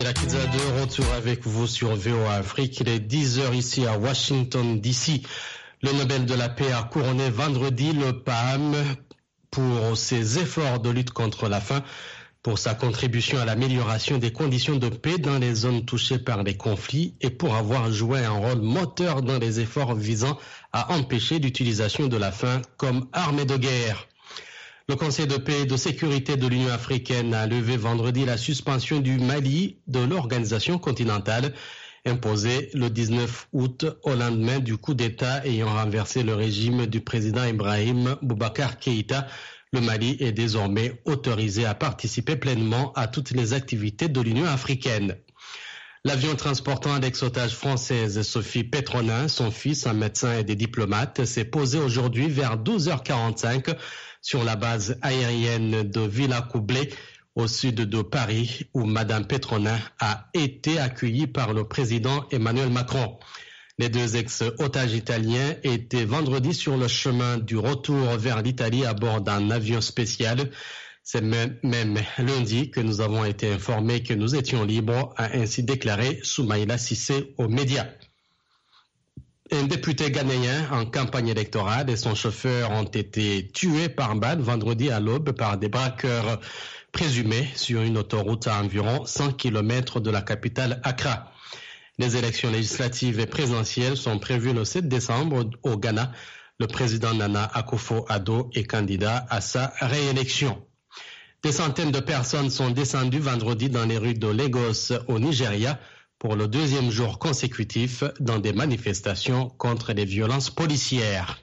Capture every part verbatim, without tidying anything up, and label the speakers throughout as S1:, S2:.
S1: La Kidza de retour avec vous sur V O A Afrique. Il est dix heures ici à Washington D C. Le Nobel de la paix a couronné vendredi le P A M pour ses efforts de lutte contre la faim, pour sa contribution à l'amélioration des conditions de paix dans les zones touchées par les conflits et pour avoir joué un rôle moteur dans les efforts visant à empêcher l'utilisation de la faim comme arme de guerre. Le Conseil de paix et de sécurité de l'Union africaine a levé vendredi la suspension du Mali de l'organisation continentale imposée le dix-neuf août au lendemain du coup d'État ayant renversé le régime du président Ibrahim Boubacar Keïta. Le Mali est désormais autorisé à participer pleinement à toutes les activités de l'Union africaine. L'avion transportant l'ex-otage française Sophie Petronin, son fils, un médecin et des diplomates, s'est posé aujourd'hui vers douze heures quarante-cinq sur la base aérienne de Villacoublay, au sud de Paris, où Madame Petronin a été accueillie par le président Emmanuel Macron. Les deux ex-otages italiens étaient vendredi sur le chemin du retour vers l'Italie à bord d'un avion spécial. C'est même, même lundi que nous avons été informés que nous étions libres, a ainsi déclaré Soumaïla Cissé aux médias. Un député ghanéen en campagne électorale et son chauffeur ont été tués par balle vendredi à l'aube par des braqueurs présumés sur une autoroute à environ cent kilomètres de la capitale Accra. Les élections législatives et présidentielles sont prévues le sept décembre au Ghana. Le président Nana Akufo-Addo est candidat à sa réélection. Des centaines de personnes sont descendues vendredi dans les rues de Lagos au Nigeria pour le deuxième jour consécutif dans des manifestations contre les violences policières.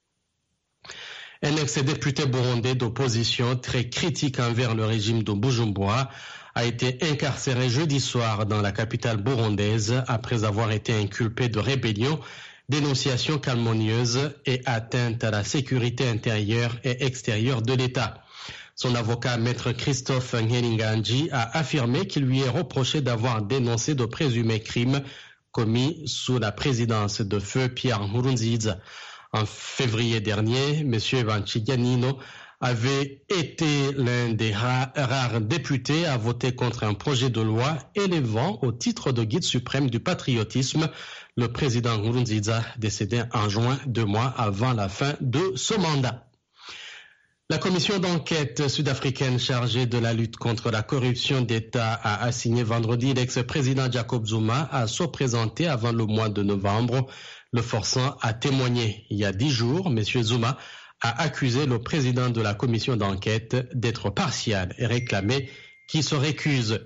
S1: Un ex-député burundais d'opposition très critique envers le régime de Bujumbura a été incarcéré jeudi soir dans la capitale burundaise après avoir été inculpé de rébellion, dénonciation calomnieuse et atteinte à la sécurité intérieure et extérieure de l'État. Son avocat, maître Christophe Ngelinganji, a affirmé qu'il lui est reproché d'avoir dénoncé de présumés crimes commis sous la présidence de feu Pierre Nkurunziza. En février dernier, M. Vanchiganino avait été l'un des rares, rares députés à voter contre un projet de loi élevant au titre de guide suprême du patriotisme le président Nkurunziza, décédé en juin, deux mois avant la fin de son mandat. La commission d'enquête sud-africaine chargée de la lutte contre la corruption d'État a assigné vendredi l'ex-président Jacob Zuma à se présenter avant le mois de novembre, le forçant à témoigner. Il y a dix jours, M. Zuma a accusé le président de la commission d'enquête d'être partial et réclamé qu'il se récuse.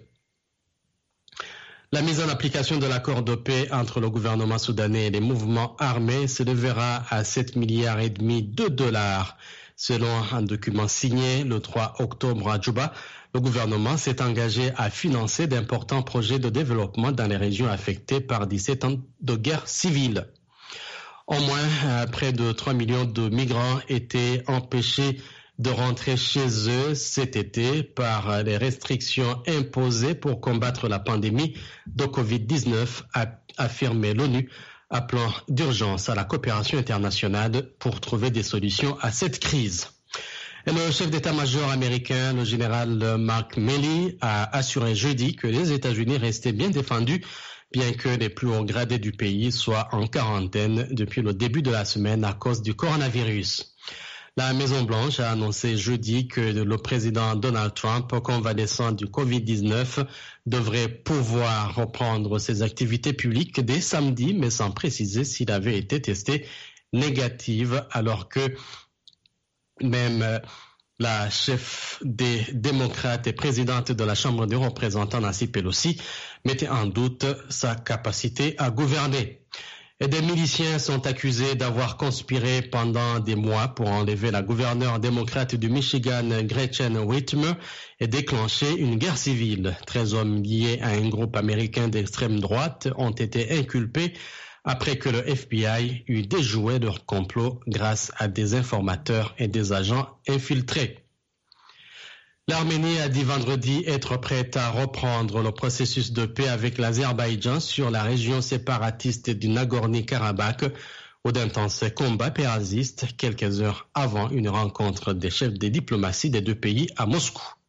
S1: La mise en application de l'accord de paix entre le gouvernement soudanais et les mouvements armés s'élèvera à sept milliards et demi de dollars. Selon un document signé le trois octobre à Djouba, le gouvernement s'est engagé à financer d'importants projets de développement dans les régions affectées par dix-sept ans de guerre civile. Au moins, près de trois millions de migrants étaient empêchés de rentrer chez eux cet été par les restrictions imposées pour combattre la pandémie de covid dix-neuf, a affirmé l'ONU, appelant d'urgence à la coopération internationale pour trouver des solutions à cette crise. Et le chef d'état-major américain, le général Mark Milley, a assuré jeudi que les États-Unis restaient bien défendus, bien que les plus hauts gradés du pays soient en quarantaine depuis le début de la semaine à cause du coronavirus. La Maison-Blanche a annoncé jeudi que le président Donald Trump, convalescent du covid dix-neuf, devrait pouvoir reprendre ses activités publiques dès samedi, mais sans préciser s'il avait été testé négatif, alors que même la chef des démocrates et présidente de la Chambre des représentants, Nancy Pelosi, mettait en doute sa capacité à gouverner. Et des miliciens sont accusés d'avoir conspiré pendant des mois pour enlever la gouverneure démocrate du Michigan, Gretchen Whitmer, et déclencher une guerre civile. treize hommes liés à un groupe américain d'extrême droite ont été inculpés après que le F B I eut déjoué leur complot grâce à des informateurs et des agents infiltrés. L'Arménie a dit vendredi être prête à reprendre le processus de paix avec l'Azerbaïdjan sur la région séparatiste du Nagorno-Karabakh, où d'intenses combats persistent quelques heures avant une rencontre des chefs des diplomaties des deux pays à Moscou.